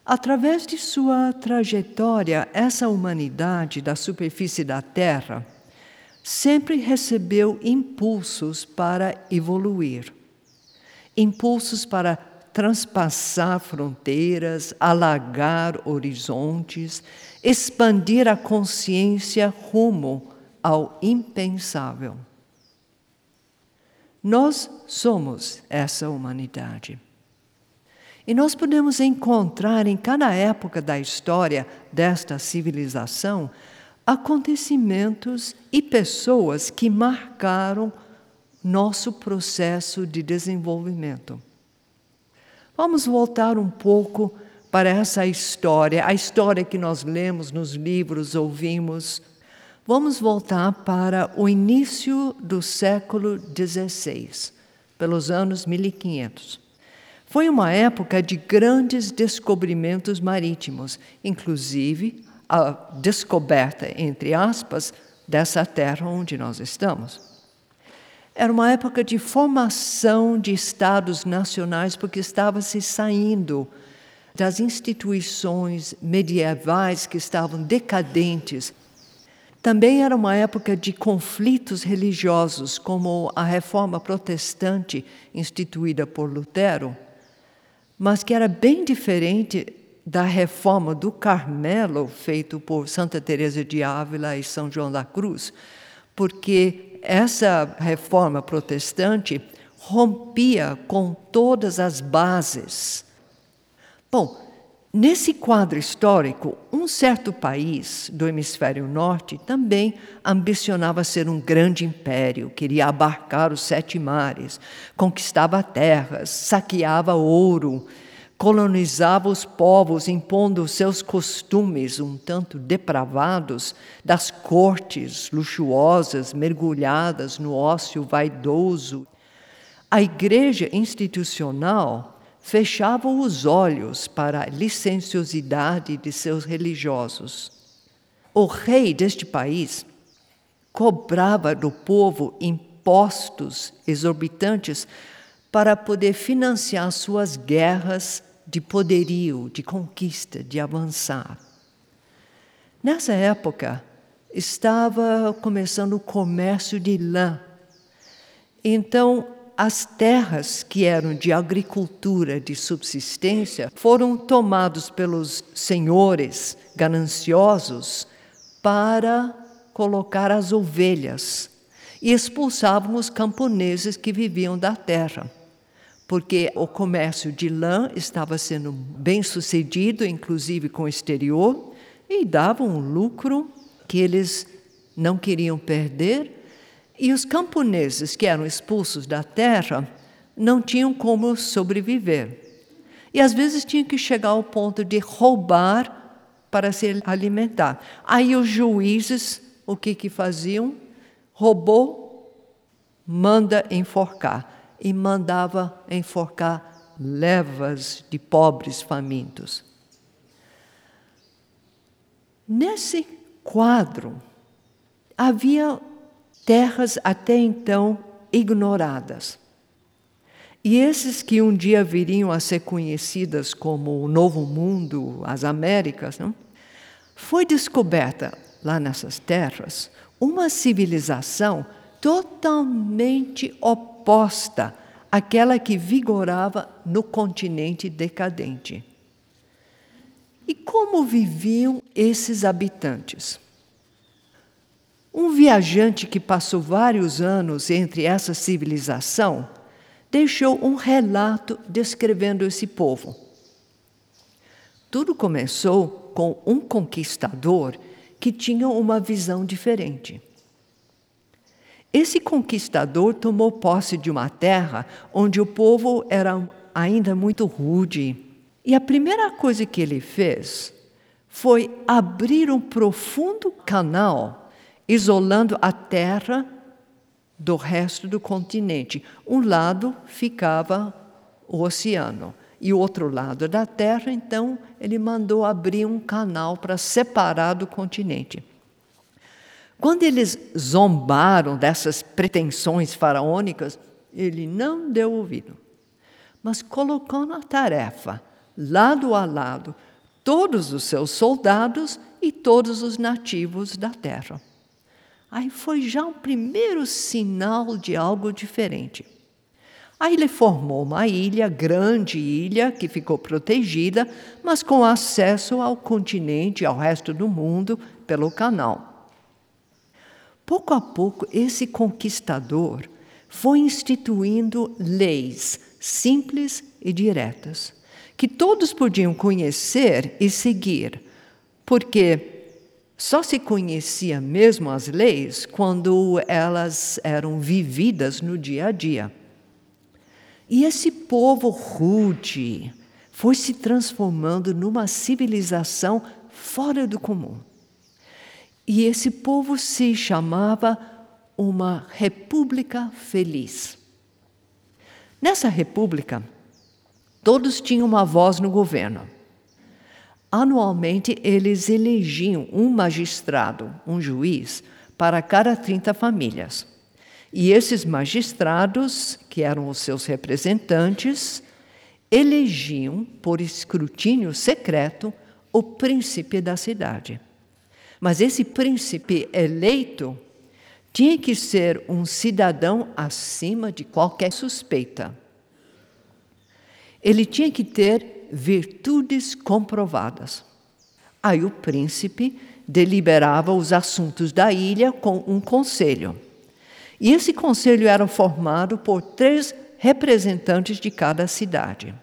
Através de sua trajetória, essa humanidade da superfície da Terra sempre recebeu impulsos para evoluir, impulsos para transpassar fronteiras, alargar horizontes, expandir a consciência rumo ao impensável. Nós somos essa humanidade. E nós podemos encontrar em cada época da história desta civilização acontecimentos e pessoas que marcaram nosso processo de desenvolvimento. Vamos voltar um pouco para essa história, a história que nós lemos nos livros, ouvimos. Vamos voltar para o início do século XVI, pelos anos 1500. Foi uma época de grandes descobrimentos marítimos, inclusive a descoberta, entre aspas, dessa terra onde nós estamos. Era uma época de formação de estados nacionais, porque estava se saindo das instituições medievais que estavam decadentes. Também era uma época de conflitos religiosos, como a reforma protestante instituída por Lutero, mas que era bem diferente da reforma do Carmelo, feito por Santa Teresa de Ávila e São João da Cruz, porque essa reforma protestante rompia com todas as bases. Bom, nesse quadro histórico, um certo país do hemisfério norte também ambicionava ser um grande império, queria abarcar os 7 mares, conquistava terras, saqueava ouro, colonizava os povos, impondo seus costumes um tanto depravados das cortes luxuosas, mergulhadas no ócio vaidoso. A igreja institucional fechava os olhos para a licenciosidade de seus religiosos. O rei deste país cobrava do povo impostos exorbitantes para poder financiar suas guerras de poderio, de conquista, de avançar. Nessa época, estava começando o comércio de lã. Então, as terras que eram de agricultura de subsistência foram tomadas pelos senhores gananciosos para colocar as ovelhas e expulsavam os camponeses que viviam da terra, porque o comércio de lã estava sendo bem sucedido, inclusive com o exterior, e dava um lucro que eles não queriam perder. E os camponeses que eram expulsos da terra não tinham como sobreviver. E às vezes tinham que chegar ao ponto de roubar para se alimentar. Aí os juízes, o que faziam? Roubou, manda enforcar. E mandava enforcar levas de pobres famintos. Nesse quadro, havia terras até então ignoradas. E esses que um dia viriam a ser conhecidas como o Novo Mundo, as Américas, não? Foi descoberta lá nessas terras uma civilização totalmente oposta àquela que vigorava no continente decadente. E como viviam esses habitantes? Um viajante que passou vários anos entre essa civilização deixou um relato descrevendo esse povo. Tudo começou com um conquistador que tinha uma visão diferente. Esse conquistador tomou posse de uma terra onde o povo era ainda muito rude. E a primeira coisa que ele fez foi abrir um profundo canal, isolando a terra do resto do continente. Um lado ficava o oceano e o outro lado da terra, então, ele mandou abrir um canal para separar do continente. Quando eles zombaram dessas pretensões faraônicas, ele não deu ouvido, mas colocou na tarefa, lado a lado, todos os seus soldados e todos os nativos da terra. Aí foi já um primeiro sinal de algo diferente. Aí ele formou uma ilha, grande ilha, que ficou protegida, mas com acesso ao continente e ao resto do mundo pelo canal. Pouco a pouco, esse conquistador foi instituindo leis simples e diretas, que todos podiam conhecer e seguir, porque só se conhecia mesmo as leis quando elas eram vividas no dia a dia. E esse povo rude foi se transformando numa civilização fora do comum. E esse povo se chamava uma república feliz. Nessa república, todos tinham uma voz no governo. Anualmente, eles elegiam um magistrado, um juiz, para cada 30 famílias. E esses magistrados, que eram os seus representantes, elegiam, por escrutínio secreto, o príncipe da cidade. Mas esse príncipe eleito tinha que ser um cidadão acima de qualquer suspeita. Ele tinha que ter virtudes comprovadas. Aí o príncipe deliberava os assuntos da ilha com um conselho. E esse conselho era formado por 3 representantes de cada cidade.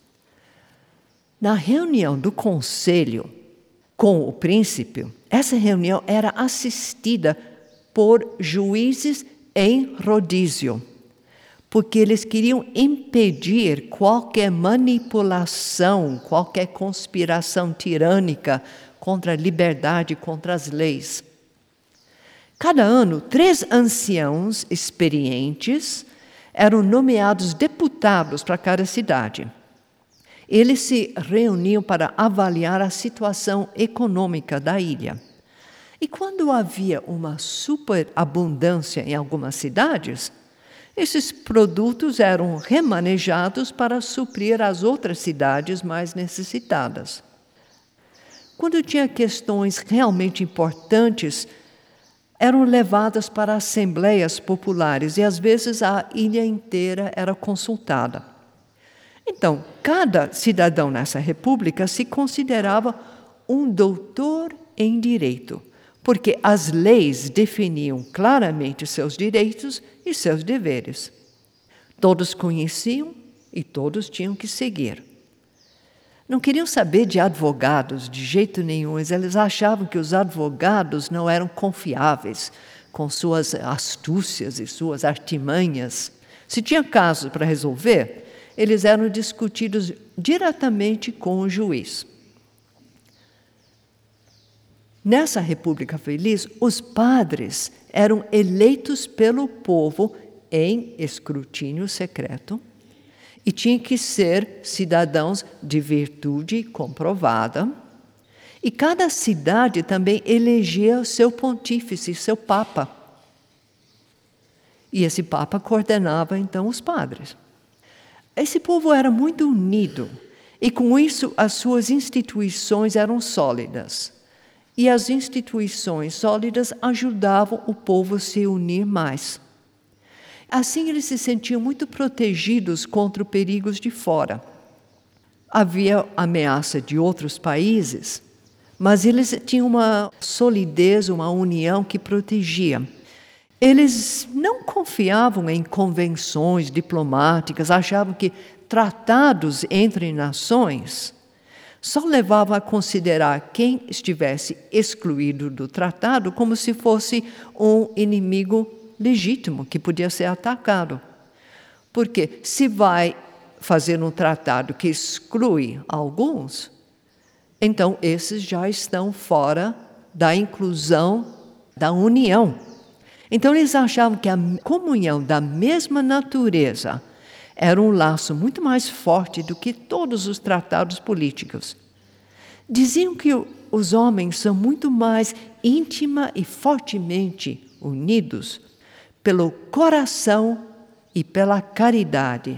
Na reunião do conselho com o príncipe, essa reunião era assistida por juízes em rodízio, porque eles queriam impedir qualquer manipulação, qualquer conspiração tirânica contra a liberdade, contra as leis. Cada ano, 3 anciãos experientes eram nomeados deputados para cada cidade. Eles se reuniam para avaliar a situação econômica da ilha. E quando havia uma superabundância em algumas cidades, esses produtos eram remanejados para suprir as outras cidades mais necessitadas. Quando tinha questões realmente importantes, eram levadas para assembleias populares e, às vezes, a ilha inteira era consultada. Então, cada cidadão nessa república se considerava um doutor em direito, porque as leis definiam claramente seus direitos e seus deveres. Todos conheciam e todos tinham que seguir. Não queriam saber de advogados de jeito nenhum, eles achavam que os advogados não eram confiáveis, com suas astúcias e suas artimanhas. Se tinha caso para resolver, eles eram discutidos diretamente com o juiz. Nessa República Feliz, os padres eram eleitos pelo povo em escrutínio secreto e tinham que ser cidadãos de virtude comprovada. E cada cidade também elegia o seu pontífice, seu papa. E esse papa coordenava, então, os padres. Esse povo era muito unido e, com isso, as suas instituições eram sólidas. E as instituições sólidas ajudavam o povo a se unir mais. Assim, eles se sentiam muito protegidos contra os perigos de fora. Havia ameaça de outros países, mas eles tinham uma solidez, uma união que protegia. Eles não confiavam em convenções diplomáticas, achavam que tratados entre nações só levavam a considerar quem estivesse excluído do tratado como se fosse um inimigo legítimo que podia ser atacado. Porque se vai fazer um tratado que exclui alguns, então esses já estão fora da inclusão da união. Então eles achavam que a comunhão da mesma natureza era um laço muito mais forte do que todos os tratados políticos. Diziam que os homens são muito mais íntima e fortemente unidos pelo coração e pela caridade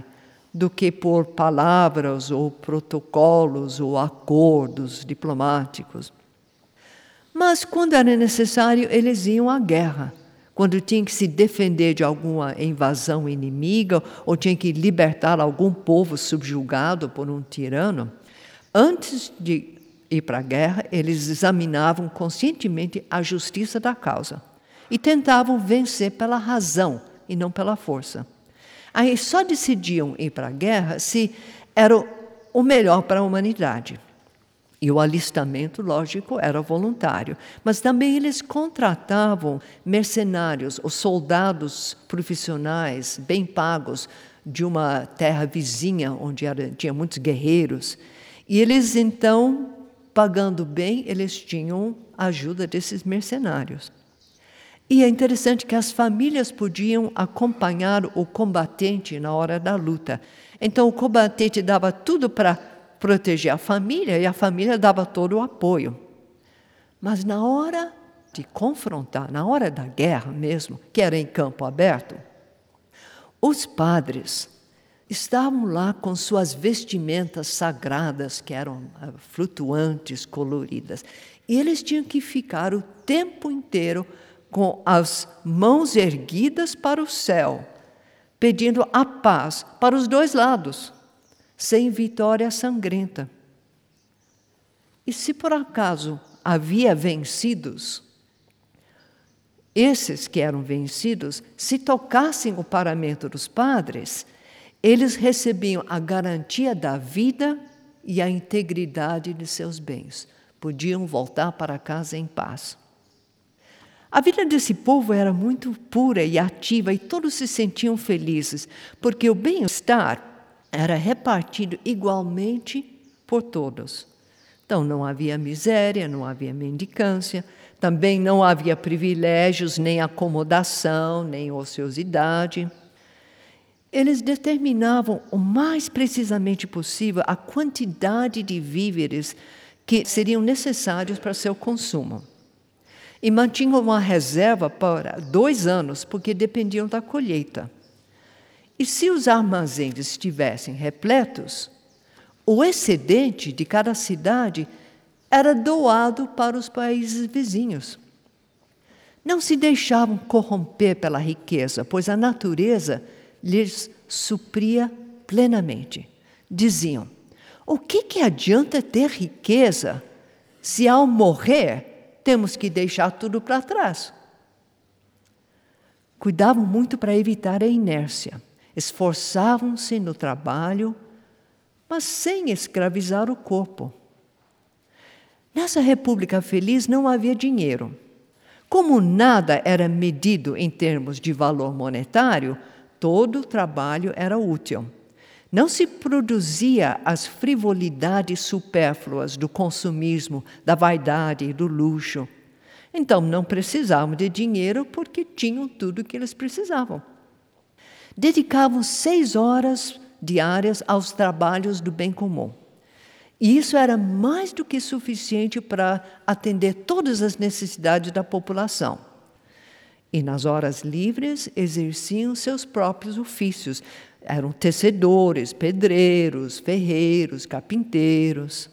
do que por palavras ou protocolos ou acordos diplomáticos. Mas, quando era necessário, eles iam à guerra. Quando tinham que se defender de alguma invasão inimiga ou tinham que libertar algum povo subjugado por um tirano, antes de ir para a guerra, eles examinavam conscientemente a justiça da causa e tentavam vencer pela razão e não pela força. Aí só decidiam ir para a guerra se era o melhor para a humanidade. E o alistamento, lógico, era voluntário. Mas também eles contratavam mercenários ou soldados profissionais bem pagos de uma terra vizinha, onde tinha muitos guerreiros. E eles, então, pagando bem, eles tinham a ajuda desses mercenários. E é interessante que as famílias podiam acompanhar o combatente na hora da luta. Então, o combatente dava tudo para proteger a família e a família dava todo o apoio. Mas na hora de confrontar, na hora da guerra mesmo, que era em campo aberto, os padres estavam lá com suas vestimentas sagradas, que eram flutuantes, coloridas, e eles tinham que ficar o tempo inteiro com as mãos erguidas para o céu, pedindo a paz para os dois lados, sem vitória sangrenta. E se por acaso havia vencidos, esses que eram vencidos, se tocassem o paramento dos padres, eles recebiam a garantia da vida e a integridade de seus bens. Podiam voltar para casa em paz. A vida desse povo era muito pura e ativa e todos se sentiam felizes, porque o bem-estar era repartido igualmente por todos. Então, não havia miséria, não havia mendicância, também não havia privilégios, nem acomodação, nem ociosidade. Eles determinavam o mais precisamente possível a quantidade de víveres que seriam necessários para seu consumo. E mantinham uma reserva para 2 anos, porque dependiam da colheita. E se os armazéns estivessem repletos, o excedente de cada cidade era doado para os países vizinhos. Não se deixavam corromper pela riqueza, pois a natureza lhes supria plenamente. Diziam: o que adianta ter riqueza se ao morrer temos que deixar tudo para trás? Cuidavam muito para evitar a inércia. Esforçavam-se no trabalho, mas sem escravizar o corpo. Nessa república feliz não havia dinheiro. Como nada era medido em termos de valor monetário, todo o trabalho era útil. Não se produzia as frivolidades supérfluas do consumismo, da vaidade e do luxo. Então não precisavam de dinheiro porque tinham tudo o que eles precisavam. Dedicavam 6 horas diárias aos trabalhos do bem comum. E isso era mais do que suficiente para atender todas as necessidades da população. E nas horas livres exerciam seus próprios ofícios. Eram tecedores, pedreiros, ferreiros, carpinteiros.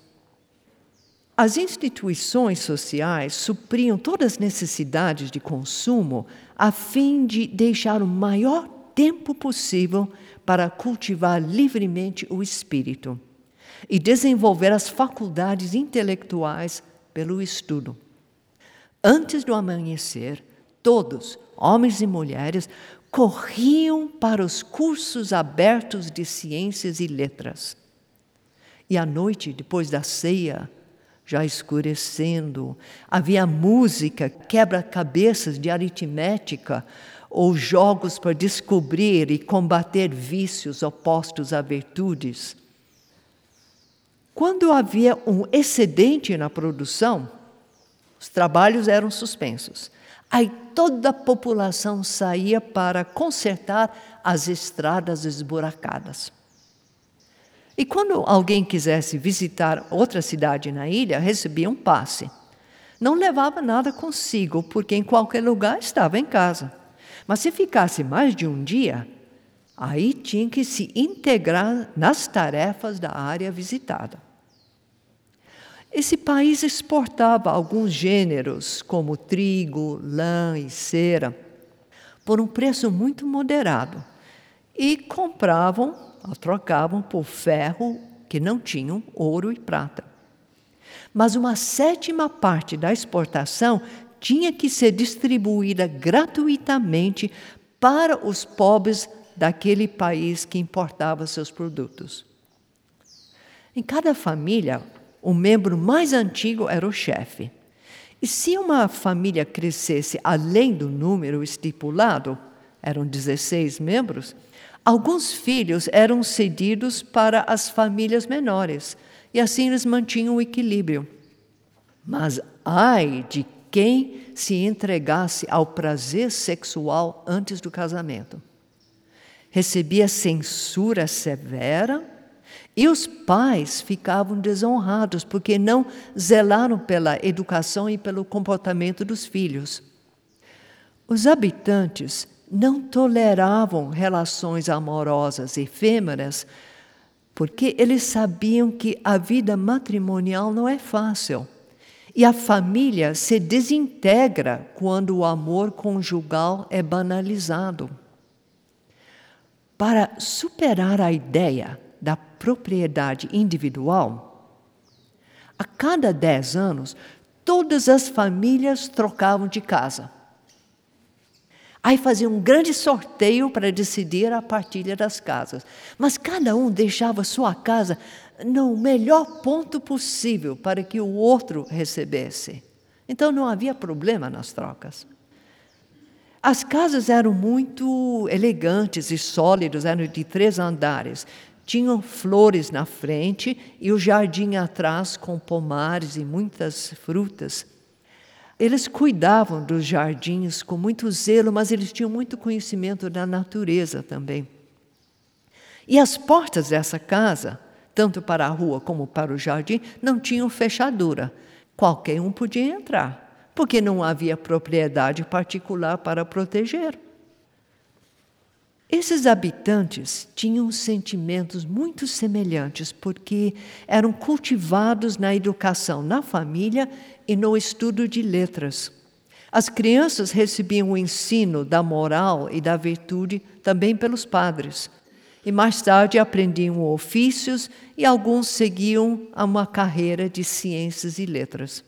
As instituições sociais supriam todas as necessidades de consumo a fim de deixar o maior tempo possível para cultivar livremente o espírito e desenvolver as faculdades intelectuais pelo estudo. Antes do amanhecer, todos, homens e mulheres, corriam para os cursos abertos de ciências e letras. E à noite, depois da ceia, já escurecendo, havia música, quebra-cabeças de aritmética, ou jogos para descobrir e combater vícios opostos a virtudes. Quando havia um excedente na produção, os trabalhos eram suspensos. Aí toda a população saía para consertar as estradas esburacadas. E quando alguém quisesse visitar outra cidade na ilha, recebia um passe. Não levava nada consigo, porque em qualquer lugar estava em casa. Mas se ficasse mais de um dia, Aí tinha que se integrar nas tarefas da área visitada. Esse país exportava alguns gêneros, como trigo, lã e cera, por um preço muito moderado, e trocavam por ferro que não tinham ouro e prata. Mas uma sétima parte da exportação tinha que ser distribuída gratuitamente para os pobres daquele país que importava seus produtos. Em cada família, o membro mais antigo era o chefe. E se uma família crescesse além do número estipulado, eram 16 membros, alguns filhos eram cedidos para as famílias menores, e assim eles mantinham o equilíbrio. Mas ai de quem se entregasse ao prazer sexual antes do casamento. Recebia censura severa e os pais ficavam desonrados porque não zelaram pela educação e pelo comportamento dos filhos. Os habitantes não toleravam relações amorosas efêmeras porque eles sabiam que a vida matrimonial não é fácil. E a família se desintegra quando o amor conjugal é banalizado. Para superar a ideia da propriedade individual, a cada 10 anos, todas as famílias trocavam de casa. Aí faziam um grande sorteio para decidir a partilha das casas. Mas cada um deixava sua casa no melhor ponto possível para que o outro recebesse. Então não havia problema nas trocas. As casas eram muito elegantes e sólidas, eram de 3 andares. Tinham flores na frente e o jardim atrás com pomares e muitas frutas. Eles cuidavam dos jardins com muito zelo, mas eles tinham muito conhecimento da natureza também. E as portas dessa casa, tanto para a rua como para o jardim, não tinham fechadura. Qualquer um podia entrar, porque não havia propriedade particular para proteger. Esses habitantes tinham sentimentos muito semelhantes, porque eram cultivados na educação na família e no estudo de letras. As crianças recebiam o ensino da moral e da virtude também pelos padres. E mais tarde aprendiam ofícios e alguns seguiam uma carreira de ciências e letras.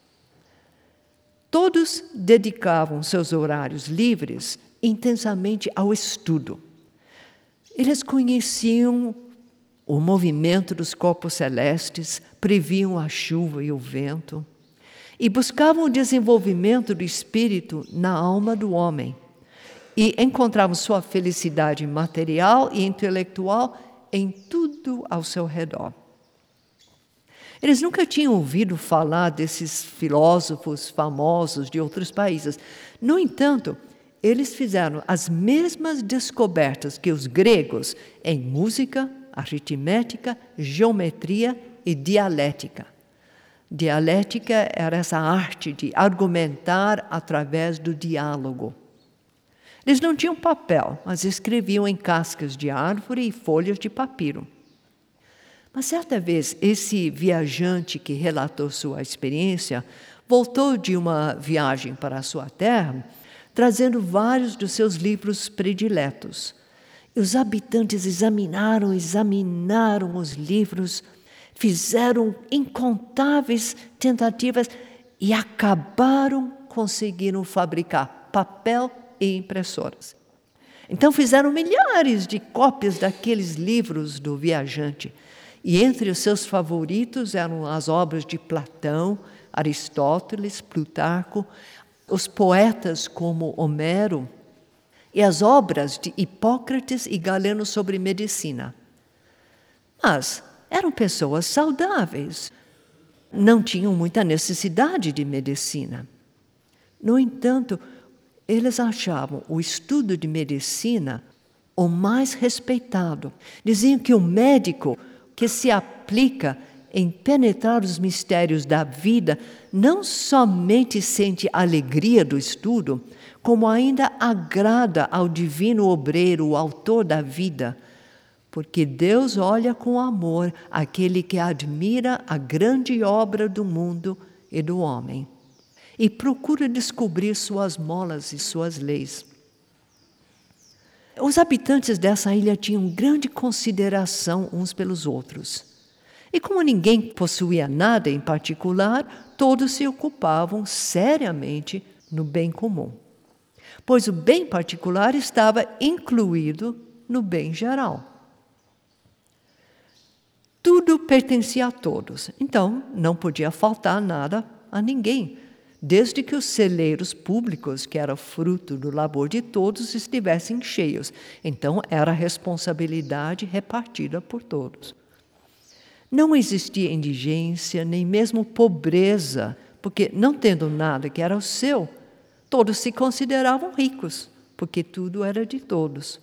Todos dedicavam seus horários livres intensamente ao estudo. Eles conheciam o movimento dos corpos celestes, previam a chuva e o vento, e buscavam o desenvolvimento do espírito na alma do homem, e encontravam sua felicidade material e intelectual em tudo ao seu redor. Eles nunca tinham ouvido falar desses filósofos famosos de outros países. No entanto, eles fizeram as mesmas descobertas que os gregos em música, aritmética, geometria e dialética. Dialética era essa arte de argumentar através do diálogo. Eles não tinham papel, mas escreviam em cascas de árvore e folhas de papiro. Mas certa vez, esse viajante que relatou sua experiência voltou de uma viagem para a sua terra, trazendo vários dos seus livros prediletos. E os habitantes examinaram os livros, fizeram incontáveis tentativas e conseguiram fabricar papel e impressoras. Então fizeram milhares de cópias daqueles livros do viajante. E entre os seus favoritos eram as obras de Platão, Aristóteles, Plutarco, os poetas como Homero e as obras de Hipócrates e Galeno sobre medicina. Mas eram pessoas saudáveis, não tinham muita necessidade de medicina. No entanto, eles achavam o estudo de medicina o mais respeitado. Diziam que o médico que se aplica em penetrar os mistérios da vida, não somente sente alegria do estudo, como ainda agrada ao divino obreiro, o autor da vida, porque Deus olha com amor aquele que admira a grande obra do mundo e do homem, e procura descobrir suas molas e suas leis. Os habitantes dessa ilha tinham grande consideração uns pelos outros. E como ninguém possuía nada em particular, todos se ocupavam seriamente no bem comum, pois o bem particular estava incluído no bem geral. Tudo pertencia a todos, então não podia faltar nada a ninguém, desde que os celeiros públicos, que era fruto do labor de todos, estivessem cheios. Então era responsabilidade repartida por todos. Não existia indigência, nem mesmo pobreza, porque não tendo nada que era o seu, todos se consideravam ricos, porque tudo era de todos.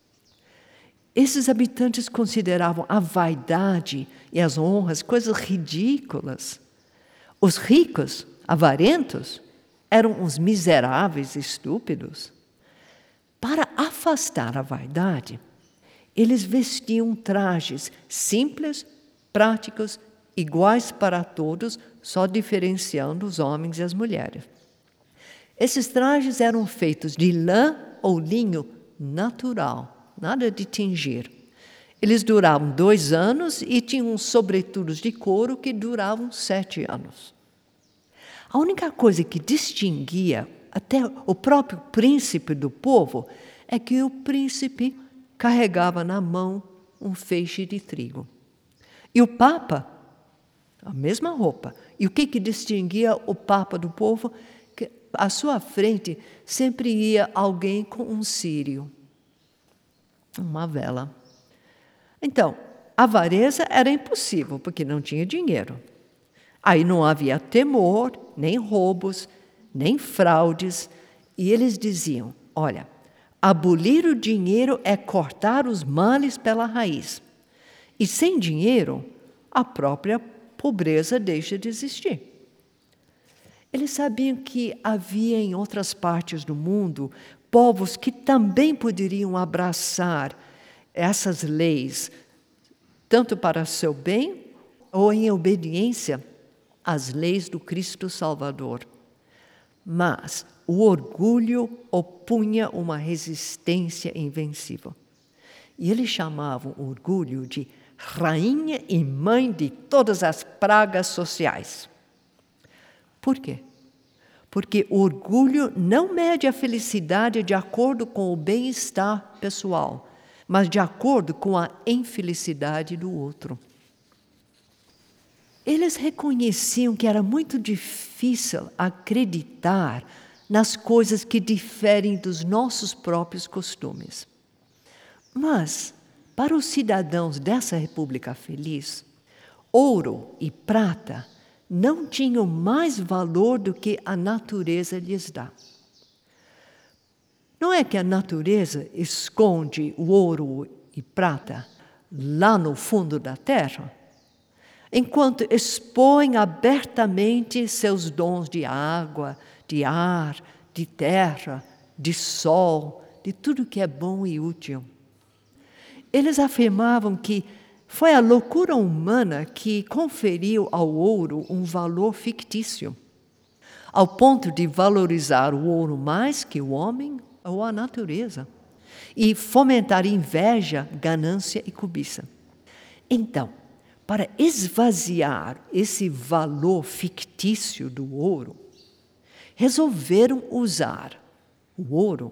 Esses habitantes consideravam a vaidade e as honras coisas ridículas. Os ricos, avarentos, eram uns miseráveis estúpidos. Para afastar a vaidade, eles vestiam trajes simples, práticos, iguais para todos, só diferenciando os homens e as mulheres. Esses trajes eram feitos de lã ou linho natural, nada de tingir. Eles duravam 2 anos e tinham sobretudos de couro que duravam 7 anos. A única coisa que distinguia até o próprio príncipe do povo é que o príncipe carregava na mão um feixe de trigo. E o papa, a mesma roupa. E o que distinguia o papa do povo? Que à sua frente sempre ia alguém com um círio, uma vela. Então, a avareza era impossível, porque não tinha dinheiro. Aí não havia temor, nem roubos, nem fraudes. E eles diziam, olha, abolir o dinheiro é cortar os males pela raiz. E sem dinheiro, a própria pobreza deixa de existir. Eles sabiam que havia em outras partes do mundo povos que também poderiam abraçar essas leis, tanto para seu bem ou em obediência às leis do Cristo Salvador. Mas o orgulho opunha uma resistência invencível. E eles chamavam o orgulho de rainha e mãe de todas as pragas sociais. Por quê? Porque o orgulho não mede a felicidade de acordo com o bem-estar pessoal, mas de acordo com a infelicidade do outro. Eles reconheciam que era muito difícil acreditar nas coisas que diferem dos nossos próprios costumes. Mas, para os cidadãos dessa República Feliz, ouro e prata não tinham mais valor do que a natureza lhes dá. Não é que a natureza esconde o ouro e prata lá no fundo da terra, enquanto expõe abertamente seus dons de água, de ar, de terra, de sol, de tudo que é bom e útil. Eles afirmavam que foi a loucura humana que conferiu ao ouro um valor fictício, ao ponto de valorizar o ouro mais que o homem ou a natureza, e fomentar inveja, ganância e cobiça. Então, para esvaziar esse valor fictício do ouro, resolveram usar o ouro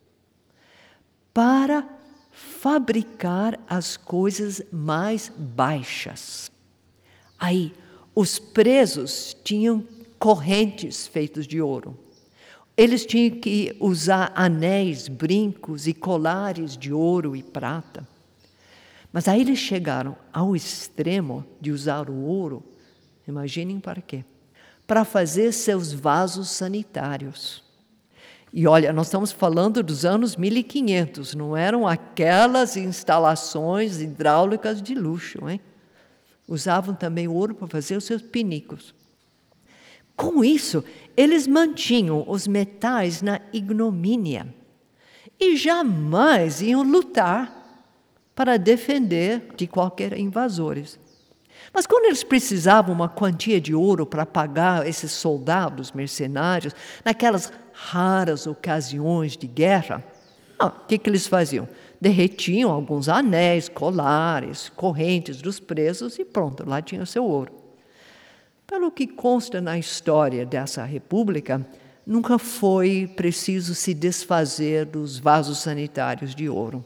para fabricar as coisas mais baixas. Aí, os presos tinham correntes feitas de ouro. Eles tinham que usar anéis, brincos e colares de ouro e prata. Mas aí eles chegaram ao extremo de usar o ouro, imaginem para quê? Para fazer seus vasos sanitários. E olha, nós estamos falando dos anos 1500, não eram aquelas instalações hidráulicas de luxo, hein? Usavam também o ouro para fazer os seus pinicos. Com isso, eles mantinham os metais na ignomínia e jamais iam lutar para defender de qualquer invasores. Mas quando eles precisavam uma quantia de ouro para pagar esses soldados mercenários, naquelas raras ocasiões de guerra, o que eles faziam? Derretiam alguns anéis, colares, correntes dos presos e pronto, lá tinha o seu ouro. Pelo que consta na história dessa república, nunca foi preciso se desfazer dos vasos sanitários de ouro.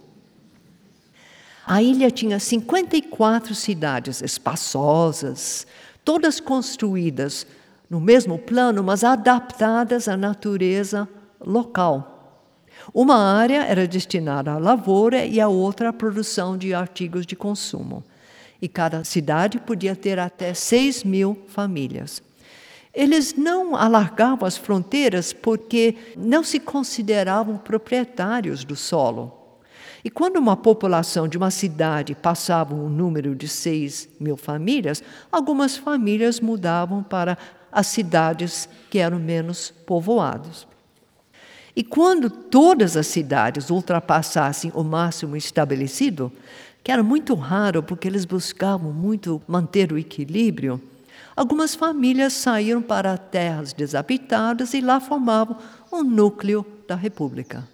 A ilha tinha 54 cidades espaçosas, todas construídas no mesmo plano, mas adaptadas à natureza local. Uma área era destinada à lavoura e a outra à produção de artigos de consumo. E cada cidade podia ter até 6.000 famílias. Eles não alargavam as fronteiras porque não se consideravam proprietários do solo. E quando uma população de uma cidade passava um número de 6.000 famílias, algumas famílias mudavam para as cidades que eram menos povoadas. E quando todas as cidades ultrapassassem o máximo estabelecido, que era muito raro porque eles buscavam muito manter o equilíbrio, algumas famílias saíram para terras desabitadas e lá formavam um núcleo da república.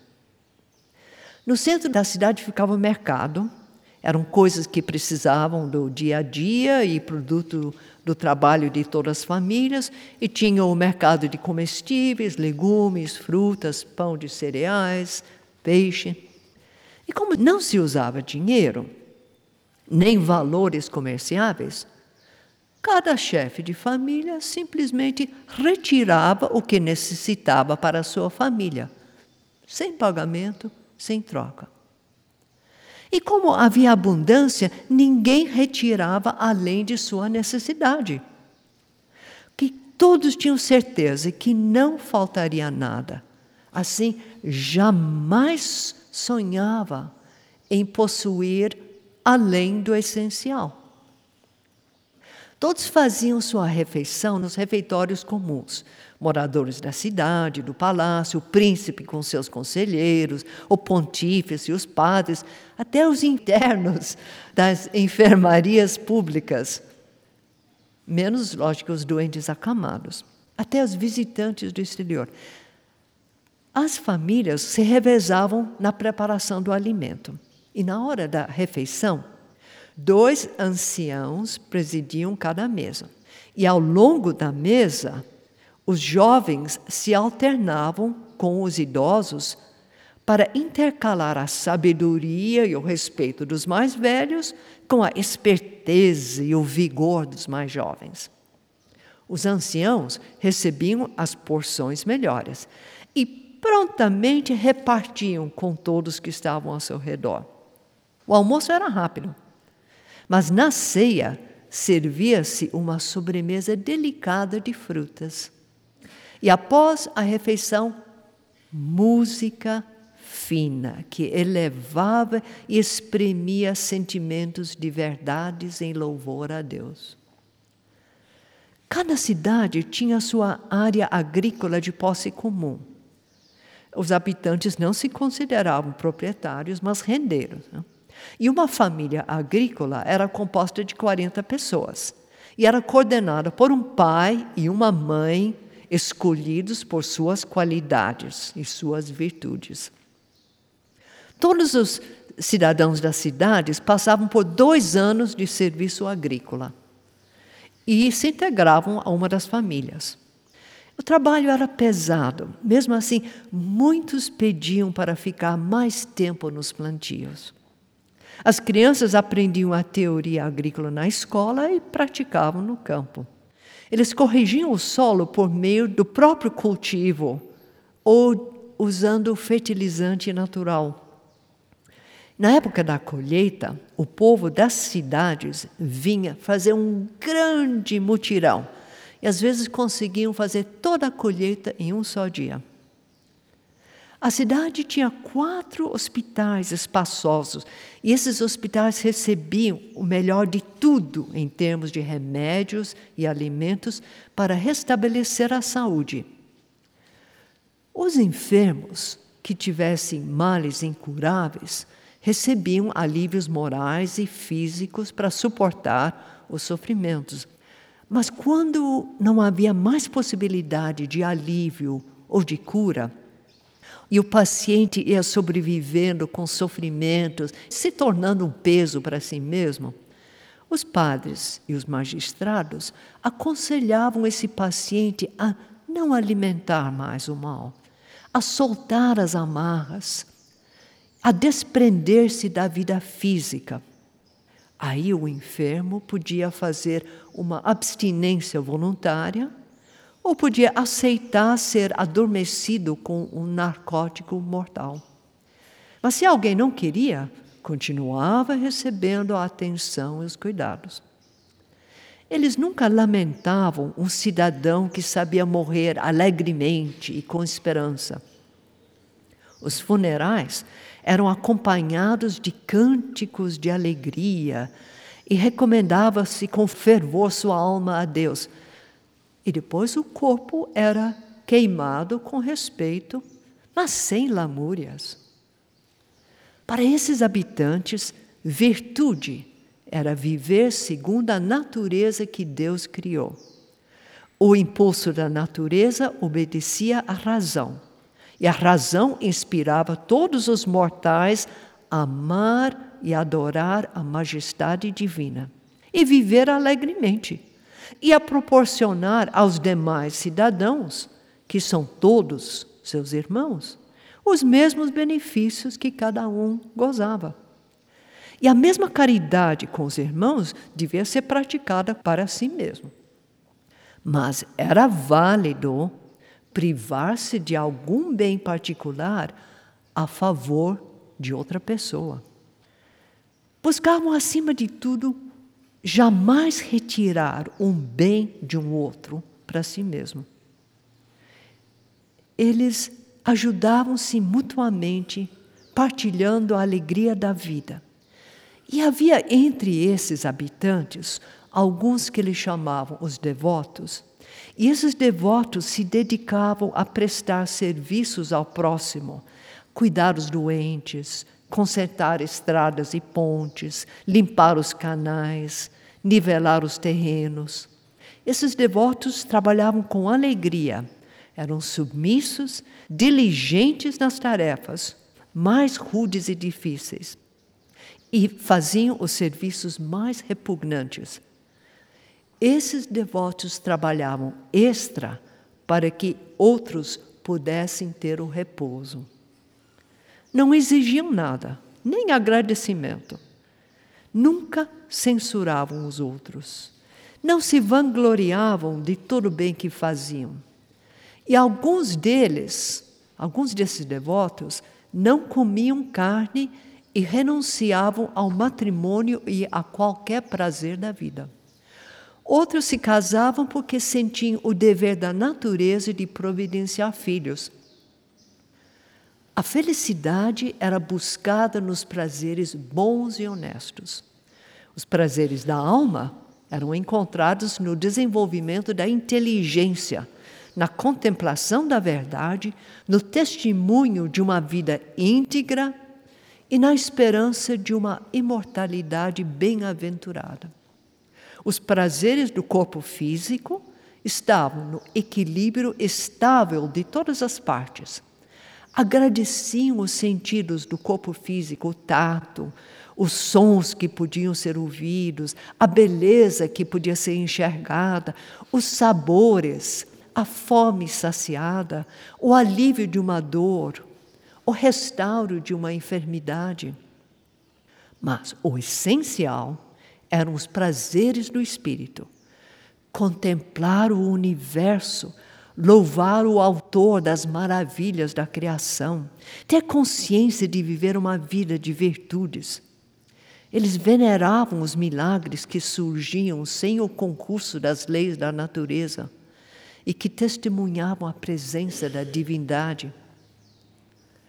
No centro da cidade ficava o mercado. Eram coisas que precisavam do dia a dia e produto do trabalho de todas as famílias. E tinha o mercado de comestíveis, legumes, frutas, pão de cereais, peixe. E como não se usava dinheiro, nem valores comerciáveis, cada chefe de família simplesmente retirava o que necessitava para a sua família, sem pagamento, sem troca. E como havia abundância, ninguém retirava além de sua necessidade. Que todos tinham certeza que não faltaria nada. Assim, jamais sonhava em possuir além do essencial. Todos faziam sua refeição nos refeitórios comuns. Moradores da cidade, do palácio, o príncipe com seus conselheiros, o pontífice, os padres, até os internos das enfermarias públicas. Menos, lógico, os doentes acamados. Até os visitantes do exterior. As famílias se revezavam na preparação do alimento. E na hora da refeição, 2 anciãos presidiam cada mesa. E ao longo da mesa, os jovens se alternavam com os idosos para intercalar a sabedoria e o respeito dos mais velhos com a esperteza e o vigor dos mais jovens. Os anciãos recebiam as porções melhores e prontamente repartiam com todos que estavam ao seu redor. O almoço era rápido, mas na ceia servia-se uma sobremesa delicada de frutas. E após a refeição, música fina, que elevava e exprimia sentimentos de verdades em louvor a Deus. Cada cidade tinha sua área agrícola de posse comum. Os habitantes não se consideravam proprietários, mas rendeiros, né? E uma família agrícola era composta de 40 pessoas e era coordenada por um pai e uma mãe escolhidos por suas qualidades e suas virtudes. Todos os cidadãos das cidades passavam por 2 anos de serviço agrícola e se integravam a uma das famílias. O trabalho era pesado, mesmo assim, muitos pediam para ficar mais tempo nos plantios. As crianças aprendiam a teoria agrícola na escola e praticavam no campo. Eles corrigiam o solo por meio do próprio cultivo ou usando fertilizante natural. Na época da colheita, o povo das cidades vinha fazer um grande mutirão e às vezes conseguiam fazer toda a colheita em um só dia. A cidade tinha 4 hospitais espaçosos, e esses hospitais recebiam o melhor de tudo em termos de remédios e alimentos para restabelecer a saúde. Os enfermos que tivessem males incuráveis recebiam alívios morais e físicos para suportar os sofrimentos. Mas quando não havia mais possibilidade de alívio ou de cura, e o paciente ia sobrevivendo com sofrimentos, se tornando um peso para si mesmo, os padres e os magistrados aconselhavam esse paciente a não alimentar mais o mal, a soltar as amarras, a desprender-se da vida física. Aí o enfermo podia fazer uma abstinência voluntária ou podia aceitar ser adormecido com um narcótico mortal. Mas se alguém não queria, continuava recebendo a atenção e os cuidados. Eles nunca lamentavam um cidadão que sabia morrer alegremente e com esperança. Os funerais eram acompanhados de cânticos de alegria e recomendava-se com fervor sua alma a Deus. E depois o corpo era queimado com respeito, mas sem lamúrias. Para esses habitantes, virtude era viver segundo a natureza que Deus criou. O impulso da natureza obedecia à razão, e a razão inspirava todos os mortais a amar e adorar a majestade divina, e viver alegremente, e a proporcionar aos demais cidadãos, que são todos seus irmãos, os mesmos benefícios que cada um gozava. E a mesma caridade com os irmãos devia ser praticada para si mesmo. Mas era válido privar-se de algum bem particular a favor de outra pessoa. Buscavam, acima de tudo, jamais retirar um bem de um outro para si mesmo. Eles ajudavam-se mutuamente, partilhando a alegria da vida. E havia entre esses habitantes alguns que eles chamavam os devotos, e esses devotos se dedicavam a prestar serviços ao próximo, cuidar dos doentes, consertar estradas e pontes, limpar os canais, nivelar os terrenos. Esses devotos trabalhavam com alegria, eram submissos, diligentes nas tarefas mais rudes e difíceis, e faziam os serviços mais repugnantes. Esses devotos trabalhavam extra para que outros pudessem ter o repouso. Não exigiam nada, nem agradecimento. Nunca censuravam os outros. Não se vangloriavam de todo o bem que faziam. E alguns desses devotos, não comiam carne e renunciavam ao matrimônio e a qualquer prazer da vida. Outros se casavam porque sentiam o dever da natureza de providenciar filhos. A felicidade era buscada nos prazeres bons e honestos. Os prazeres da alma eram encontrados no desenvolvimento da inteligência, na contemplação da verdade, no testemunho de uma vida íntegra e na esperança de uma imortalidade bem-aventurada. Os prazeres do corpo físico estavam no equilíbrio estável de todas as partes. Agradeciam os sentidos do corpo físico, o tato, os sons que podiam ser ouvidos, a beleza que podia ser enxergada, os sabores, a fome saciada, o alívio de uma dor, o restauro de uma enfermidade. Mas o essencial eram os prazeres do espírito. Contemplar o universo, louvar o autor das maravilhas da criação, ter consciência de viver uma vida de virtudes. Eles veneravam os milagres que surgiam sem o concurso das leis da natureza e que testemunhavam a presença da divindade.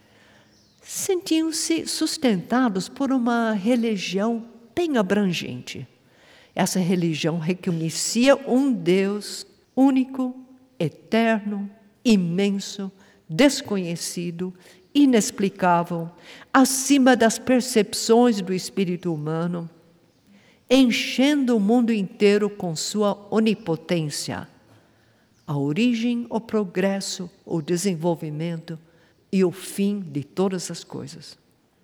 sentiam-se sustentados por uma religião bem abrangente. Essa religião reconhecia um Deus único, eterno, imenso, desconhecido, inexplicável, acima das percepções do espírito humano, enchendo o mundo inteiro com sua onipotência, a origem, o progresso, o desenvolvimento e o fim de todas as coisas.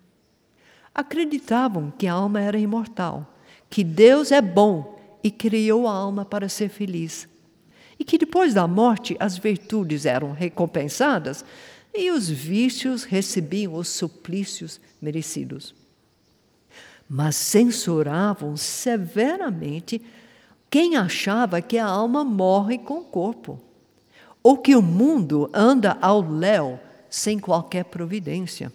Acreditavam que a alma era imortal, que Deus é bom e criou a alma para ser feliz, e que depois da morte as virtudes eram recompensadas e os vícios recebiam os suplícios merecidos. Mas censuravam severamente quem achava que a alma morre com o corpo, ou que o mundo anda ao léu sem qualquer providência.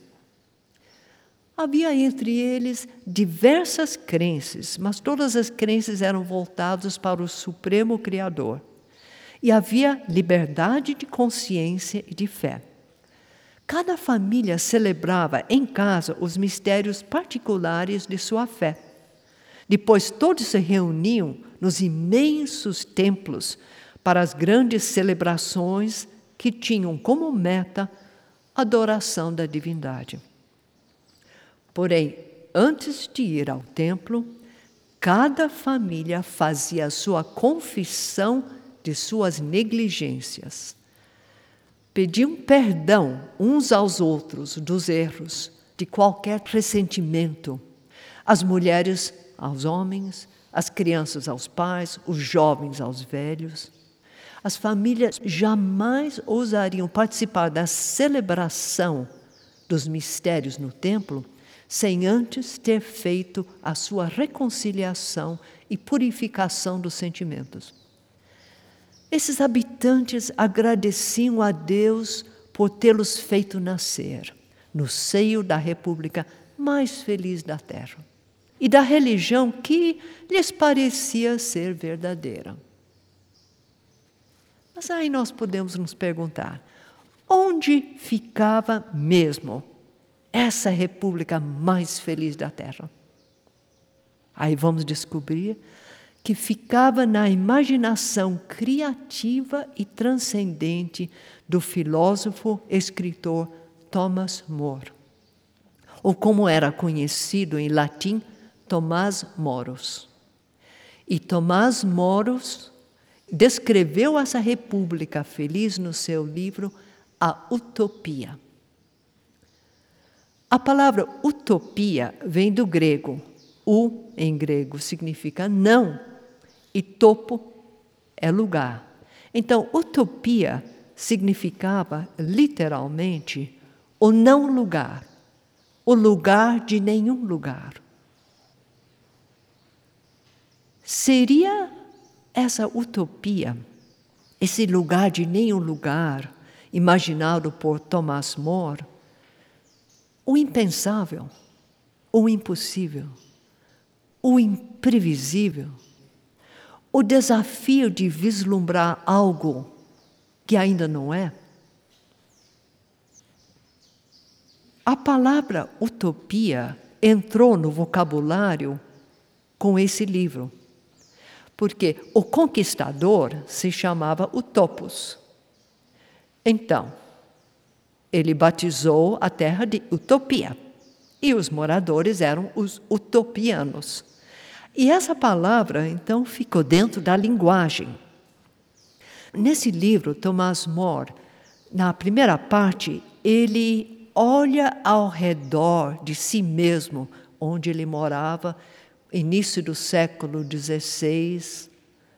Havia entre eles diversas crenças, mas todas as crenças eram voltadas para o Supremo Criador. E havia liberdade de consciência e de fé. Cada família celebrava em casa os mistérios particulares de sua fé. Depois todos se reuniam nos imensos templos para as grandes celebrações que tinham como meta a adoração da divindade. Porém, antes de ir ao templo, cada família fazia a sua confissão de suas negligências. Pediam perdão uns aos outros dos erros, de qualquer ressentimento. As mulheres aos homens, as crianças aos pais, os jovens aos velhos. As famílias jamais ousariam participar da celebração dos mistérios no templo sem antes ter feito a sua reconciliação e purificação dos sentimentos. Esses habitantes agradeciam a Deus por tê-los feito nascer no seio da república mais feliz da terra e da religião que lhes parecia ser verdadeira. Mas aí nós podemos nos perguntar, onde ficava mesmo essa república mais feliz da terra? Aí vamos descobrir que ficava na imaginação criativa e transcendente do filósofo escritor Thomas More, ou como era conhecido em latim, Tomás Moros. E Tomás Moros descreveu essa república feliz no seu livro A Utopia. A palavra utopia vem do grego. Em grego, significa não, e topo é lugar. Então, utopia significava, literalmente, o não lugar, o lugar de nenhum lugar. Seria essa utopia, esse lugar de nenhum lugar, imaginado por Thomas More, o impensável, o impossível, o imprevisível, o desafio de vislumbrar algo que ainda não é? A palavra utopia entrou no vocabulário com esse livro, porque o conquistador se chamava Utopos. Então, ele batizou a terra de Utopia, e os moradores eram os utopianos. E essa palavra, então, ficou dentro da linguagem. Nesse livro, Thomas More, na primeira parte, ele olha ao redor de si mesmo, onde ele morava, início do século XVI,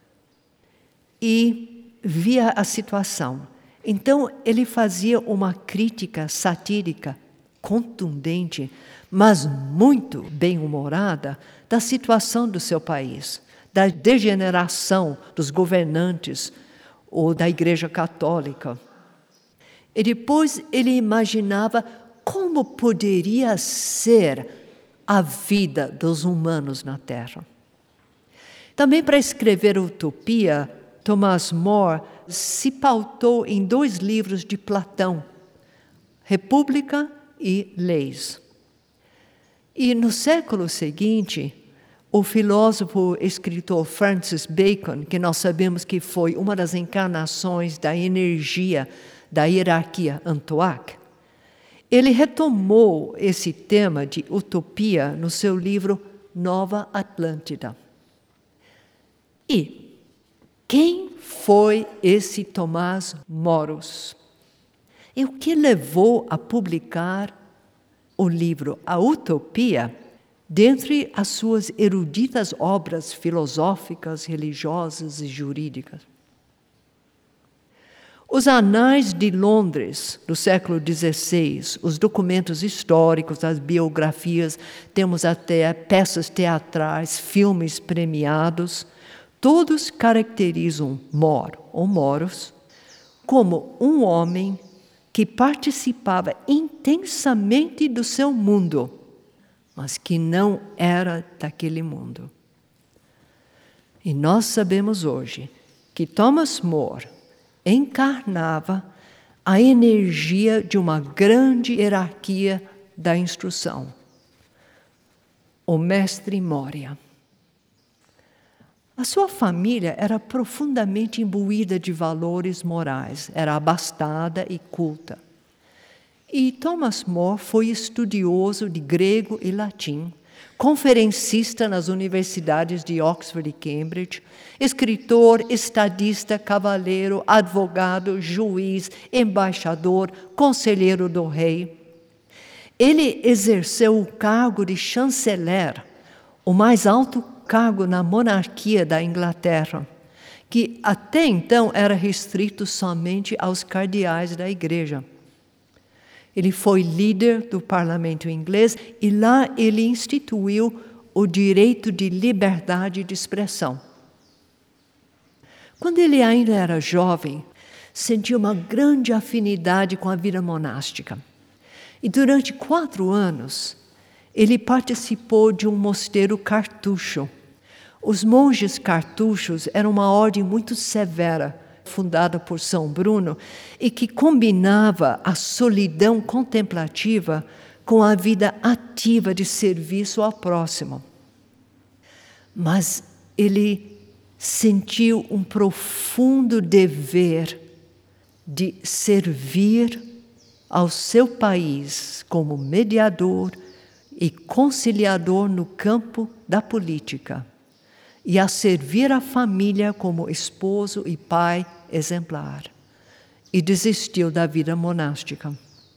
e via a situação. Então, ele fazia uma crítica satírica, contundente, mas muito bem-humorada, da situação do seu país, da degeneração dos governantes ou da Igreja Católica. E depois ele imaginava como poderia ser a vida dos humanos na Terra. Também para escrever Utopia, Thomas More se pautou em 2 livros de Platão, República e leis. E no século seguinte, o filósofo e escritor Francis Bacon, que nós sabemos que foi uma das encarnações da energia da hierarquia Antoac, ele retomou esse tema de utopia no seu livro Nova Atlântida. E quem foi esse Tomás Moros? E o que levou a publicar o livro A Utopia, dentre as suas eruditas obras filosóficas, religiosas e jurídicas? Os anais de Londres do século XVI, os documentos históricos, as biografias, temos até peças teatrais, filmes premiados, todos caracterizam More, ou Moros, como um homem que participava intensamente do seu mundo, mas que não era daquele mundo. E nós sabemos hoje que Thomas More encarnava a energia de uma grande hierarquia da instrução, o mestre Moria. A sua família era profundamente imbuída de valores morais, era abastada e culta. E Thomas More foi estudioso de grego e latim, conferencista nas universidades de Oxford e Cambridge, escritor, estadista, cavaleiro, advogado, juiz, embaixador, conselheiro do rei. Ele exerceu o cargo de chanceler, o mais alto cargo na monarquia da Inglaterra, que até então era restrito somente aos cardeais da igreja. Ele foi líder do parlamento inglês e lá ele instituiu o direito de liberdade de expressão. Quando ele ainda era jovem, sentiu uma grande afinidade com a vida monástica. E durante 4 anos, ele participou de um mosteiro cartucho. Os monges cartuchos eram uma ordem muito severa, fundada por São Bruno, e que combinava a solidão contemplativa com a vida ativa de serviço ao próximo. Mas ele sentiu um profundo dever de servir ao seu país como mediador e conciliador no campo da política, e a servir a família como esposo e pai exemplar, e desistiu da vida monástica.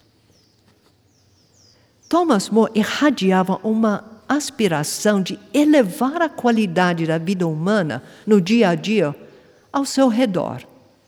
Thomas More irradiava uma aspiração de elevar a qualidade da vida humana no dia a dia ao seu redor.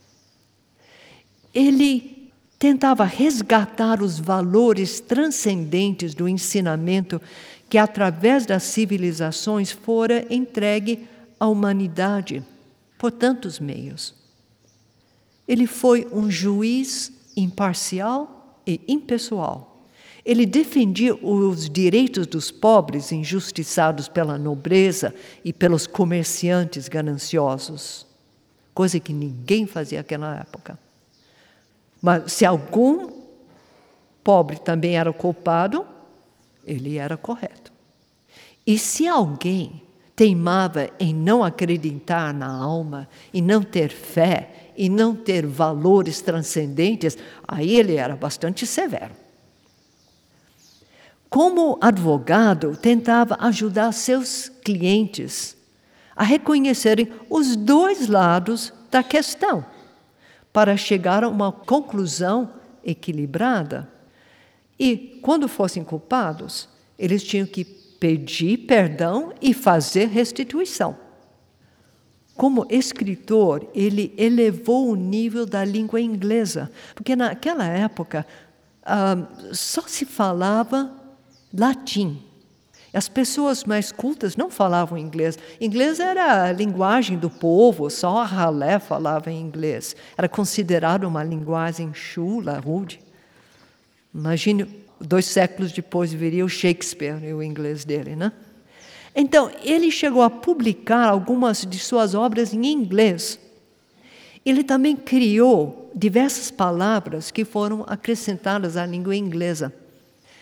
Ele tentava resgatar os valores transcendentes do ensinamento que, através das civilizações, fora entregue à humanidade por tantos meios. Ele foi um juiz imparcial e impessoal. Ele defendia os direitos dos pobres injustiçados pela nobreza e pelos comerciantes gananciosos, coisa que ninguém fazia naquela época. Mas se algum pobre também era culpado, ele era correto. E se alguém teimava em não acreditar na alma, e não ter fé, e não ter valores transcendentes, aí ele era bastante severo. Como advogado, tentava ajudar seus clientes a reconhecerem os dois lados da questão, para chegar a uma conclusão equilibrada. E, quando fossem culpados, eles tinham que pedir perdão e fazer restituição. Como escritor, ele elevou o nível da língua inglesa, porque naquela época só se falava latim. As pessoas mais cultas não falavam inglês. Inglês era a linguagem do povo, só a ralé falava em inglês. Era considerado uma linguagem chula, rude. Imagine, 2 séculos depois viria o Shakespeare e o inglês dele, né? Então, ele chegou a publicar algumas de suas obras em inglês. Ele também criou diversas palavras que foram acrescentadas à língua inglesa.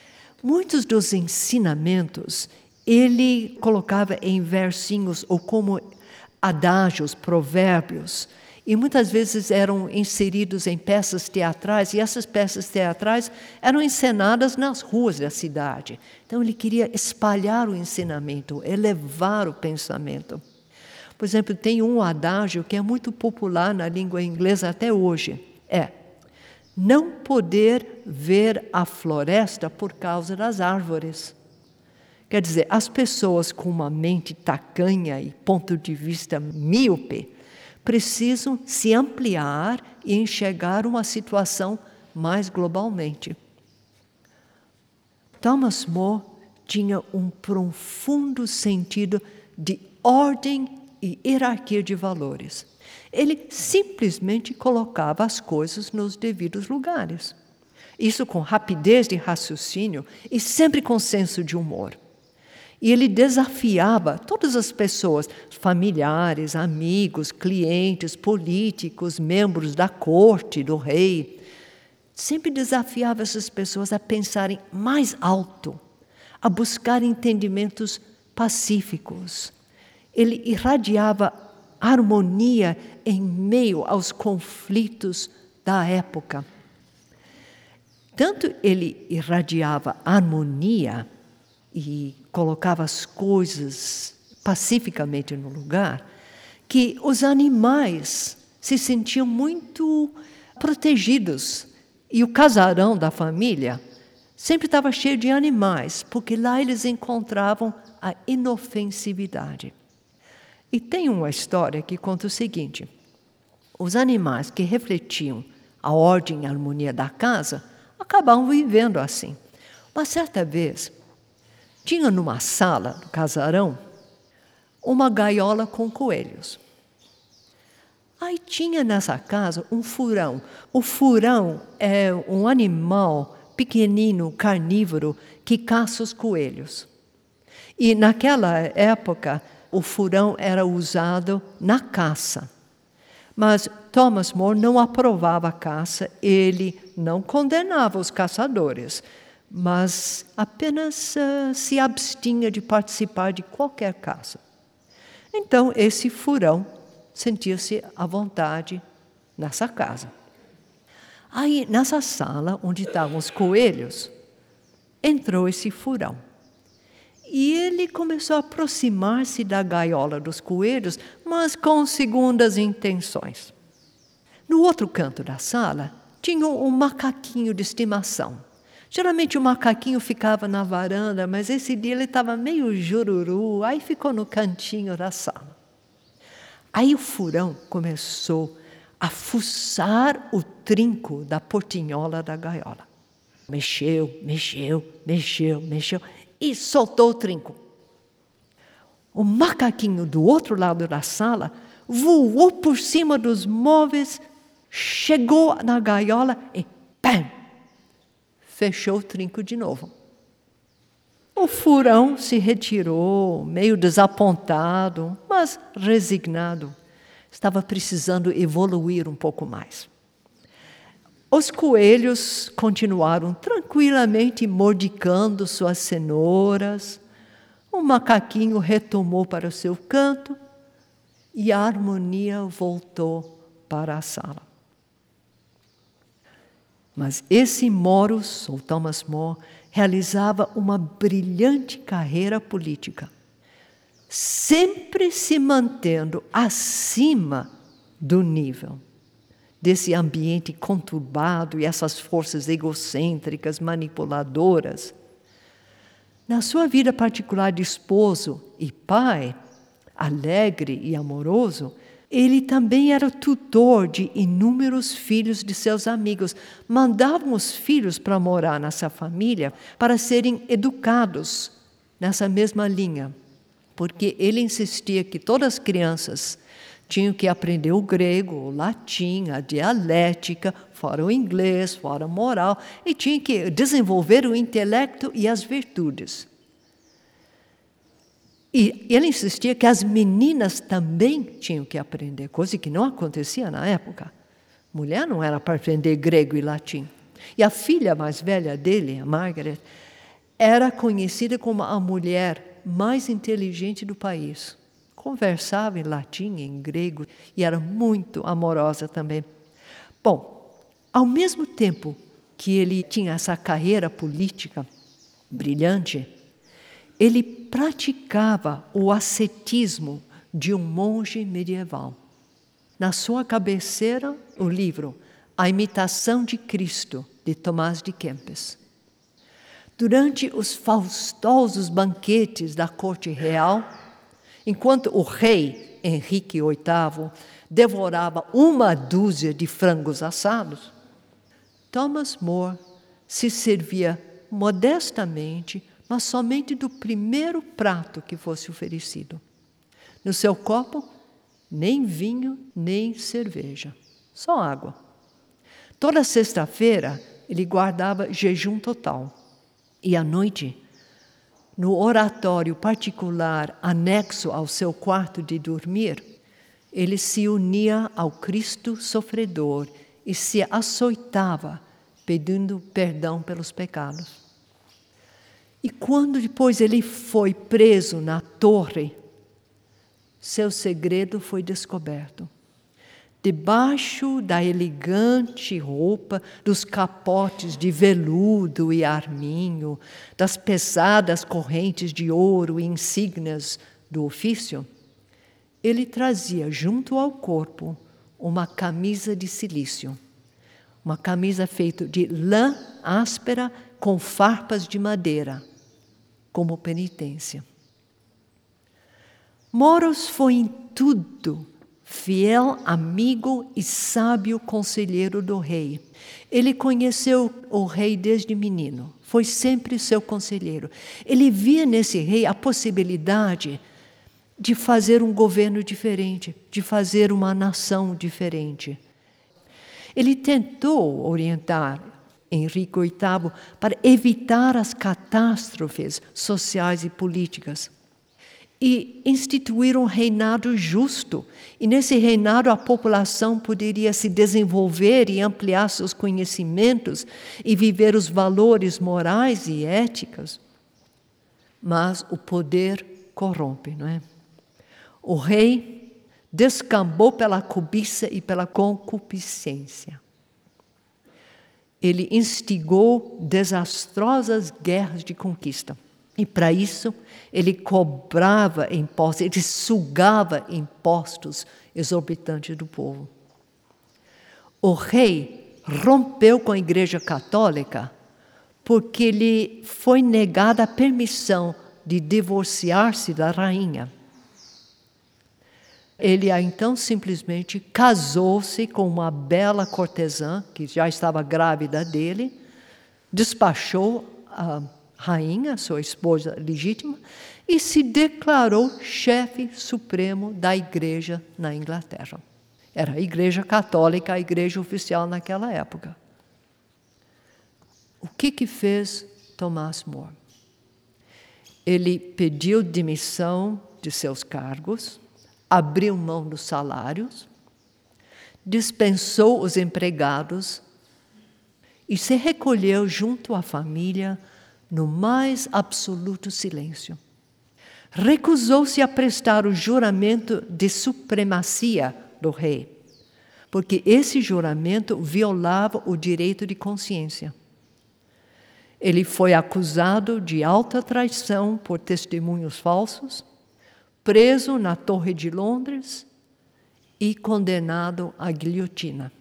Muitos dos ensinamentos ele colocava em versinhos ou como adágios, provérbios, e muitas vezes eram inseridos em peças teatrais, e essas peças teatrais eram encenadas nas ruas da cidade. Então ele queria espalhar o ensinamento, elevar o pensamento. Por exemplo, tem um adágio que é muito popular na língua inglesa até hoje. Não poder ver a floresta por causa das árvores. Quer dizer, as pessoas com uma mente tacanha e ponto de vista míope precisam se ampliar e enxergar uma situação mais globalmente. Thomas More tinha um profundo sentido de ordem e hierarquia de valores. Ele simplesmente colocava as coisas nos devidos lugares. Isso com rapidez de raciocínio e sempre com senso de humor. E ele desafiava todas as pessoas, familiares, amigos, clientes, políticos, membros da corte, do rei. Sempre desafiava essas pessoas a pensarem mais alto, a buscar entendimentos pacíficos. Ele irradiava harmonia em meio aos conflitos da época. Tanto ele irradiava harmonia e colocava as coisas pacificamente no lugar, que os animais se sentiam muito protegidos. E o casarão da família sempre estava cheio de animais, porque lá eles encontravam a inofensividade. E tem uma história que conta o seguinte: os animais que refletiam a ordem e a harmonia da casa acabavam vivendo assim. Uma certa vez, tinha numa sala do casarão uma gaiola com coelhos. Aí tinha nessa casa um furão. O furão é um animal pequenino, carnívoro, que caça os coelhos. E naquela época, o furão era usado na caça. Mas Thomas More não aprovava a caça, ele não condenava os caçadores, mas apenas se abstinha de participar de qualquer caça. Então, esse furão sentia-se à vontade nessa casa. Aí, nessa sala onde estavam os coelhos, entrou esse furão. E ele começou a aproximar-se da gaiola dos coelhos, mas com segundas intenções. No outro canto da sala, tinha um macaquinho de estimação. Geralmente o macaquinho ficava na varanda, mas esse dia ele estava meio jururu, aí ficou no cantinho da sala. Aí o furão começou a fuçar o trinco da portinhola da gaiola. Mexeu e soltou o trinco. O macaquinho do outro lado da sala voou por cima dos móveis, chegou na gaiola e pam! Fechou o trinco de novo. O furão se retirou, meio desapontado, mas resignado. Estava precisando evoluir um pouco mais. Os coelhos continuaram tranquilamente mordicando suas cenouras. O macaquinho retomou para o seu canto e a harmonia voltou para a sala. Mas esse Morus, ou Thomas More, realizava uma brilhante carreira política, sempre se mantendo acima do nível desse ambiente conturbado e essas forças egocêntricas, manipuladoras. Na sua vida particular de esposo e pai, alegre e amoroso, ele também era tutor de inúmeros filhos de seus amigos. Mandavam os filhos para morar nessa família para serem educados nessa mesma linha, porque ele insistia que todas as crianças tinham que aprender o grego, o latim, a dialética, fora o inglês, fora a moral, e tinham que desenvolver o intelecto e as virtudes. E ele insistia que as meninas também tinham que aprender, coisa que não acontecia na época. Mulher não era para aprender grego e latim. E a filha mais velha dele, a Margaret, era conhecida como a mulher mais inteligente do país. Conversava em latim, em grego, e era muito amorosa também. Bom, ao mesmo tempo que ele tinha essa carreira política brilhante, ele praticava o ascetismo de um monge medieval. Na sua cabeceira, o livro A Imitação de Cristo, de Tomás de Kempis. Durante os faustosos banquetes da corte real, enquanto o rei Henrique VIII devorava uma dúzia de frangos assados, Thomas More se servia modestamente, mas somente do primeiro prato que fosse oferecido. No seu copo, nem vinho, nem cerveja, só água. Toda sexta-feira, ele guardava jejum total. E à noite, no oratório particular anexo ao seu quarto de dormir, ele se unia ao Cristo sofredor e se açoitava, pedindo perdão pelos pecados. E quando depois ele foi preso na torre, seu segredo foi descoberto. Debaixo da elegante roupa, dos capotes de veludo e arminho, das pesadas correntes de ouro e insígnias do ofício, ele trazia junto ao corpo uma camisa de silício, uma camisa feita de lã áspera com farpas de madeira, como penitência. Moros foi em tudo fiel amigo e sábio conselheiro do rei. Ele conheceu o rei desde menino, foi sempre seu conselheiro. Ele via nesse rei a possibilidade de fazer um governo diferente, de fazer uma nação diferente. Ele tentou orientar Henrique VIII para evitar as catástrofes sociais e políticas e instituir um reinado justo. E nesse reinado a população poderia se desenvolver e ampliar seus conhecimentos e viver os valores morais e éticos. Mas o poder corrompe, não é? O rei descambou pela cobiça e pela concupiscência. Ele instigou desastrosas guerras de conquista. E para isso, ele cobrava impostos, ele sugava impostos exorbitantes do povo. O rei rompeu com a Igreja Católica porque lhe foi negada a permissão de divorciar-se da rainha. Ele então simplesmente casou-se com uma bela cortesã, que já estava grávida dele, despachou a rainha, sua esposa legítima, e se declarou chefe supremo da igreja na Inglaterra. Era a Igreja Católica, a igreja oficial naquela época. O que fez Thomas More? Ele pediu demissão de seus cargos, abriu mão dos salários, dispensou os empregados e se recolheu junto à família no mais absoluto silêncio. Recusou-se a prestar o juramento de supremacia do rei, porque esse juramento violava o direito de consciência. Ele foi acusado de alta traição por testemunhos falsos, preso na Torre de Londres e condenado à guilhotina.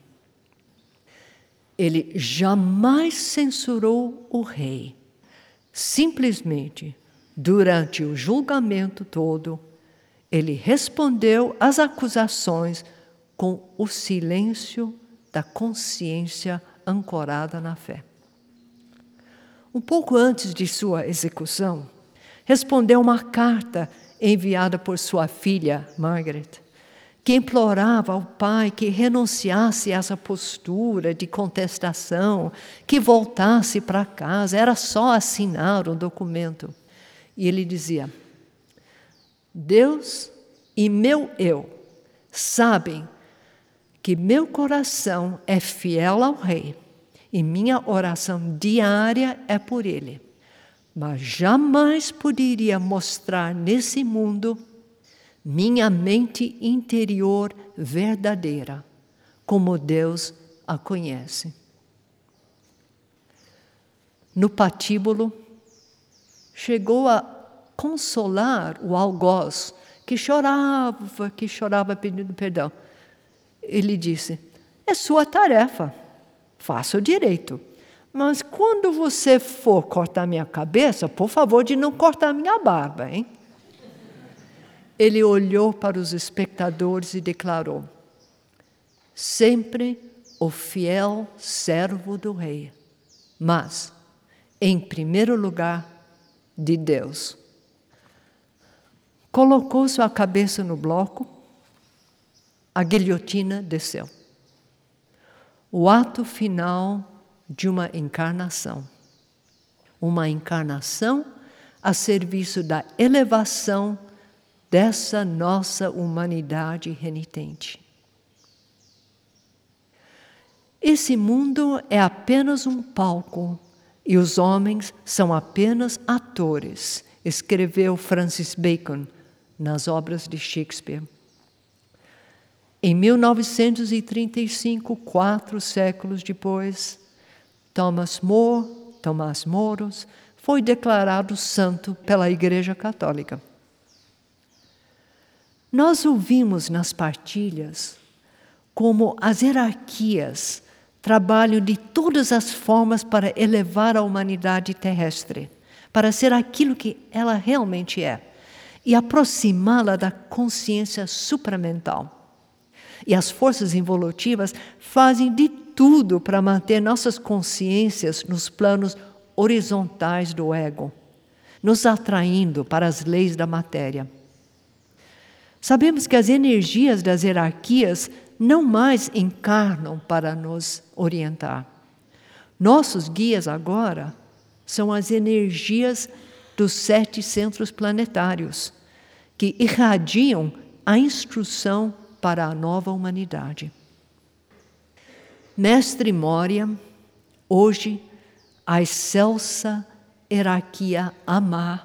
Ele jamais censurou o rei. Simplesmente, durante o julgamento todo, ele respondeu às acusações com o silêncio da consciência ancorada na fé. Um pouco antes de sua execução, respondeu uma carta enviada por sua filha, Margaret, que implorava ao pai que renunciasse a essa postura de contestação, que voltasse para casa, era só assinar um documento. E ele dizia: Deus e meu eu sabem que meu coração é fiel ao rei e minha oração diária é por ele. mas jamais poderia mostrar nesse mundo minha mente interior verdadeira, como Deus a conhece. No patíbulo, chegou a consolar o algoz, que chorava pedindo perdão. Ele disse: é sua tarefa, faça direito. Mas quando você for cortar minha cabeça, por favor, de não cortar minha barba, hein? Ele olhou para os espectadores e declarou: sempre o fiel servo do rei, mas, em primeiro lugar, de Deus. Colocou sua cabeça no bloco, a guilhotina desceu. O ato final de uma encarnação a serviço da elevação dessa nossa humanidade renitente. Esse mundo é apenas um palco e os homens são apenas atores, escreveu Francis Bacon nas obras de Shakespeare. Em 1935, 4 séculos depois, Thomas Moros foi declarado santo pela Igreja Católica. Nós ouvimos nas partilhas como as hierarquias trabalham de todas as formas para elevar a humanidade terrestre, para ser aquilo que ela realmente é, e aproximá-la da consciência supramental. E as forças involutivas fazem de tudo para manter nossas consciências nos planos horizontais do ego, nos atraindo para as leis da matéria. Sabemos que as energias das hierarquias não mais encarnam para nos orientar. Nossos guias agora são as energias dos 7 centros planetários, que irradiam a instrução para a nova humanidade. Mestre Moria, hoje a excelsa hierarquia Amá,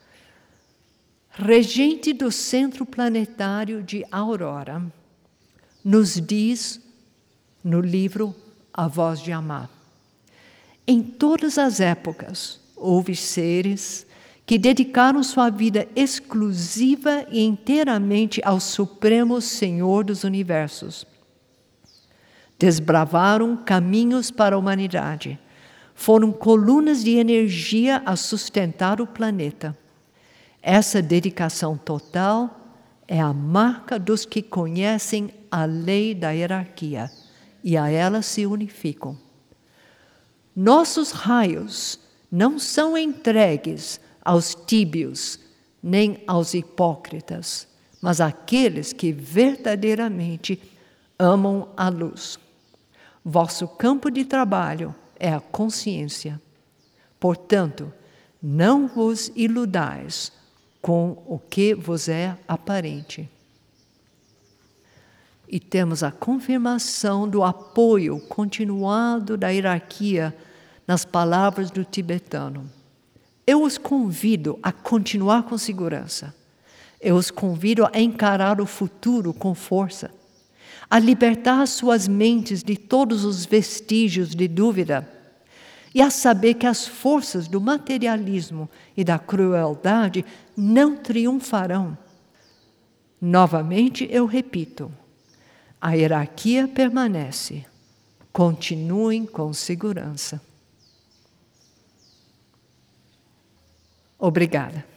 regente do centro planetário de Aurora, nos diz no livro A Voz de Amá: em todas as épocas houve seres que dedicaram sua vida exclusiva e inteiramente ao Supremo Senhor dos Universos. Desbravaram caminhos para a humanidade, foram colunas de energia a sustentar o planeta. Essa dedicação total é a marca dos que conhecem a lei da hierarquia e a ela se unificam. Nossos raios não são entregues aos tíbios, nem aos hipócritas, mas àqueles que verdadeiramente amam a luz. Vosso campo de trabalho é a consciência. Portanto, não vos iludais com o que vos é aparente. E temos a confirmação do apoio continuado da hierarquia nas palavras do tibetano. Eu os convido a continuar com segurança. Eu os convido a encarar o futuro com força, a libertar suas mentes de todos os vestígios de dúvida e a saber que as forças do materialismo e da crueldade não triunfarão. Novamente eu repito, a hierarquia permanece. Continuem com segurança. Obrigada.